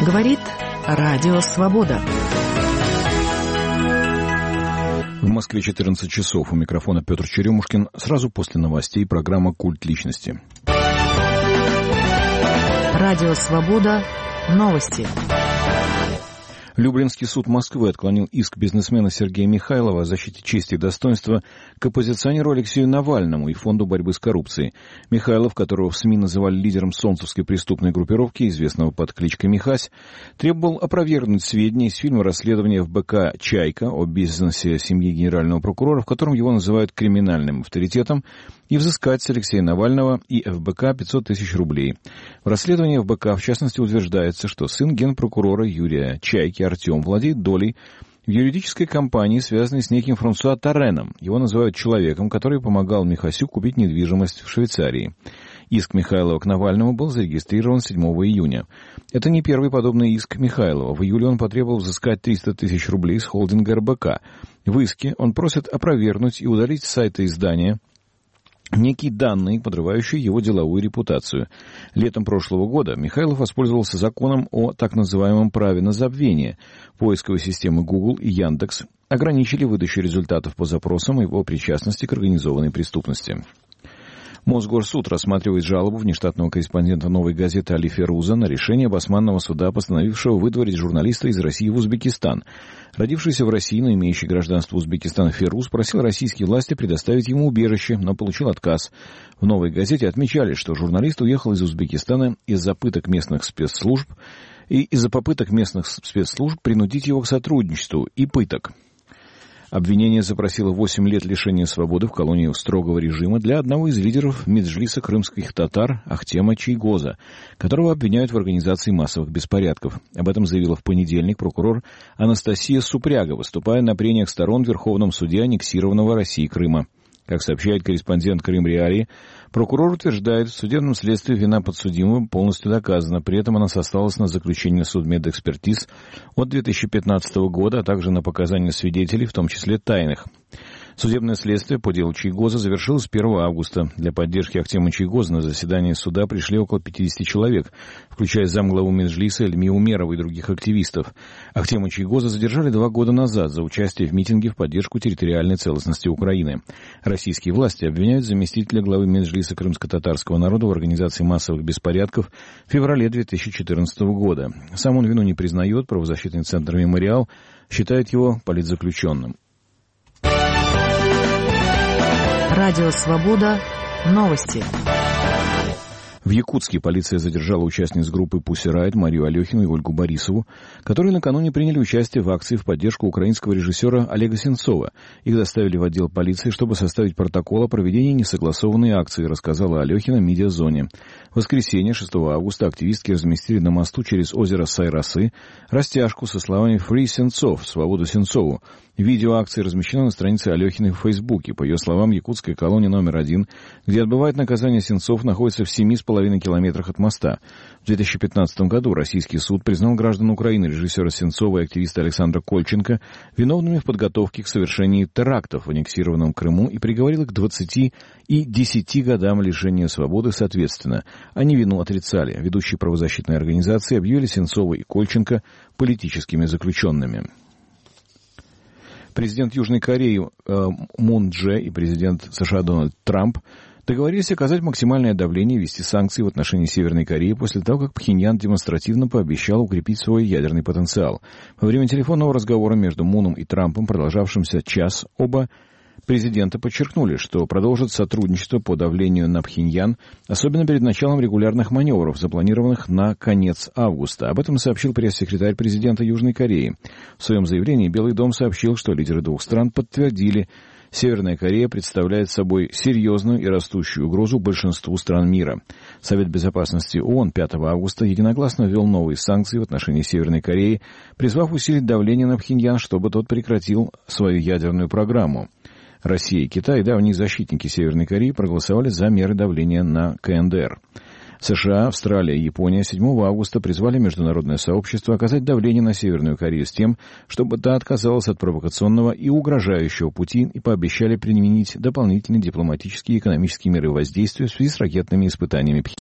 Говорит Радио Свобода. В Москве 14 часов. У микрофона Петр Черемушкин. Сразу после новостей программа «Культ личности». Радио Свобода. Новости. Люблинский суд Москвы отклонил иск бизнесмена Сергея Михайлова о защите чести и достоинства к оппозиционеру Алексею Навальному и Фонду борьбы с коррупцией. Михайлов, которого в СМИ называли лидером солнцевской преступной группировки, известного под кличкой Михась, требовал опровергнуть сведения из фильма расследования ФБК «Чайка» о бизнесе семьи генерального прокурора, в котором его называют криминальным авторитетом, и взыскать с Алексея Навального и ФБК 500 тысяч рублей. В расследовании ФБК, в частности, утверждается, что сын генпрокурора Юрия Чайки Артем владеет долей в юридической компании, связанной с неким Франсуа Торреном. Его называют человеком, который помогал Михасю купить недвижимость в Швейцарии. Иск Михайлова к Навальному был зарегистрирован 7 июня. Это не первый подобный иск Михайлова. В июле он потребовал взыскать 300 тысяч рублей с холдинга РБК. В иске он просит опровергнуть и удалить с сайта издания некие данные, подрывающие его деловую репутацию. Летом прошлого года Михайлов воспользовался законом о так называемом праве на забвение. Поисковые системы Google и Яндекс ограничили выдачу результатов по запросам о его причастности к организованной преступности. Мосгорсуд рассматривает жалобу внештатного корреспондента «Новой газеты» Али Феруза на решение Басманного суда, постановившего выдворить журналиста из России в Узбекистан. Родившийся в России, но имеющий гражданство Узбекистана Феруз просил российские власти предоставить ему убежище, но получил отказ. В «Новой газете» отмечали, что журналист уехал из Узбекистана из-за попыток местных спецслужб принудить его к сотрудничеству и пыток. Обвинение запросило 8 лет лишения свободы в колонии строгого режима для одного из лидеров Меджлиса крымских татар Ахтема Чийгоза, которого обвиняют в организации массовых беспорядков. Об этом заявила в понедельник прокурор Анастасия Супряга, выступая на прениях сторон в Верховном суде аннексированного Россией Крыма. Как сообщает корреспондент Крым Реалии, прокурор утверждает, в судебном следствии вина подсудимого полностью доказана. При этом она сослалась на заключение судмедэкспертиз от 2015 года, а также на показания свидетелей, в том числе тайных. Судебное следствие по делу Чийгоза завершилось 1 августа. Для поддержки Ахтема Чийгоза на заседание суда пришли около 50 человек, включая замглаву Меджлиса Эльми Умерова и других активистов. Ахтема Чийгоза задержали 2 года назад за участие в митинге в поддержку территориальной целостности Украины. Российские власти обвиняют заместителя главы Меджлиса крымско-татарского народа в организации массовых беспорядков в феврале 2014 года. Сам он вину не признает, правозащитный центр «Мемориал» считает его политзаключенным. Радио Свобода. Новости. В Якутске полиция задержала участниц группы Pussy Riot Марию Алехину и Ольгу Борисову, которые накануне приняли участие в акции в поддержку украинского режиссера Олега Сенцова. Их доставили в отдел полиции, чтобы составить протокол о проведении несогласованной акции, рассказала Алехина Медиазоне. В воскресенье, 6 августа, активистки разместили на мосту через озеро Сайрасы растяжку со словами «Free Сенцов», «Свободу Сенцову». Видео акции размещено на странице Алехиной в Фейсбуке. По ее словам, якутская колония номер 1, где отбывает наказание Сенцов, находится в 7,5 километрах от моста. В 2015 году российский суд признал граждан Украины, режиссера Сенцова и активиста Александра Кольченко, виновными в подготовке к совершению терактов в аннексированном Крыму и приговорил их к 20 и 10 годам лишения свободы соответственно. Они вину отрицали. Ведущие правозащитной организации объявили Сенцова и Кольченко политическими заключенными. Президент Южной Кореи Мун Дже и президент США Дональд Трамп договорились оказать максимальное давление и ввести санкции в отношении Северной Кореи после того, как Пхеньян демонстративно пообещал укрепить свой ядерный потенциал. Во время телефонного разговора между Муном и Трампом, продолжавшимся час, оба президента подчеркнули, что продолжат сотрудничество по давлению на Пхеньян, особенно перед началом регулярных маневров, запланированных на конец августа. Об этом сообщил пресс-секретарь президента Южной Кореи. В своем заявлении Белый дом сообщил, что лидеры двух стран подтвердили, Северная Корея представляет собой серьезную и растущую угрозу большинству стран мира. Совет безопасности ООН 5 августа единогласно ввел новые санкции в отношении Северной Кореи, призвав усилить давление на Пхеньян, чтобы тот прекратил свою ядерную программу. Россия и Китай, давние защитники Северной Кореи, проголосовали за меры давления на КНДР. США, Австралия и Япония 7 августа призвали международное сообщество оказать давление на Северную Корею с тем, чтобы та отказалась от провокационного и угрожающего пути и пообещали применить дополнительные дипломатические и экономические меры воздействия в связи с ракетными испытаниями